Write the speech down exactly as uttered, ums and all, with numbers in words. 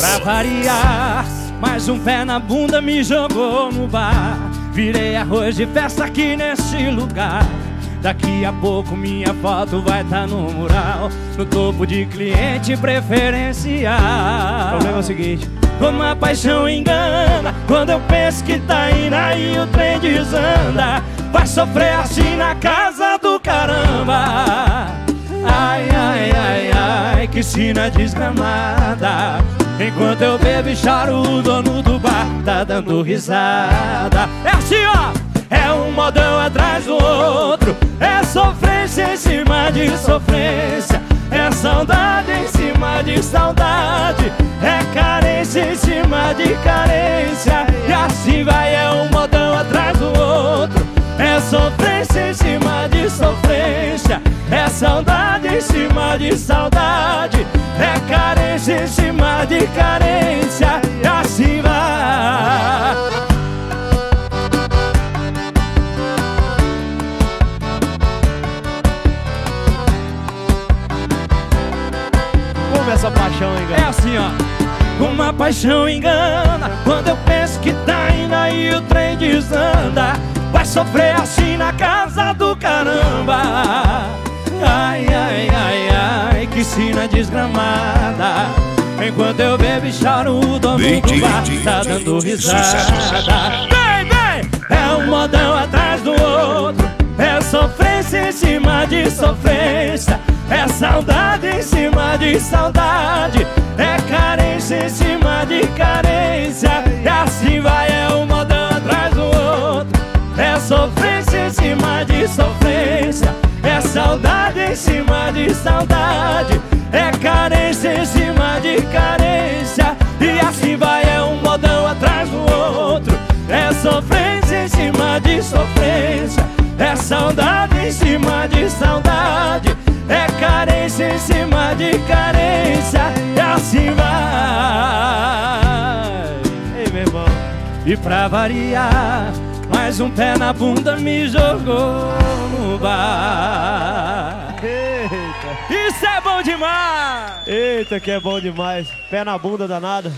Pra variar, mais um pé na bunda me jogou no bar. Virei arroz de festa aqui nesse lugar. Daqui a pouco minha foto vai tá no mural, no topo de cliente preferencial. O problema é o seguinte: uma paixão engana, quando eu penso que tá indo aí o trem desanda. Vai sofrer assim na casa do caramba. Ai, ai, ai, ai, que sina desgramada. Enquanto eu bebo e choro, o dono do bar tá dando risada. É assim, ó, é um modão atrás do outro. É sofrência em cima de sofrência. É saudade em cima de saudade. É carência em cima de carência. E assim vai, é um modão atrás do outro. É sofrência em cima de sofrência. É saudade em cima de saudade. É carência em cima de carência. E assim vai. Como essa paixão engana? É assim, ó, uma paixão engana, quando eu penso que tá indo aí o trem desanda. Vai sofrer assim na casa do caramba. Ai, ai, ai, ai, que sina desgramada. Enquanto eu bebo e choro, o dono do bar tá dando risada. Vem, vem! É um modão atrás do outro. É sofrência em cima de sofrência. É saudade em cima de saudade. É carência em cima de carência. E assim vai, é um modão atrás do outro. É sofrência em cima de sofrência. É saudade em cima de saudade. É carência em cima de carência. E assim vai, é um modão atrás do outro. É sofrência em cima de sofrência. É saudade em cima de saudade. É carência em cima de carência. E assim vai. Ei, meu irmão. E pra variar, mais um pé na bunda me jogou no bar. Eita. Isso é bom demais! Eita, que é bom demais. Pé na bunda danada.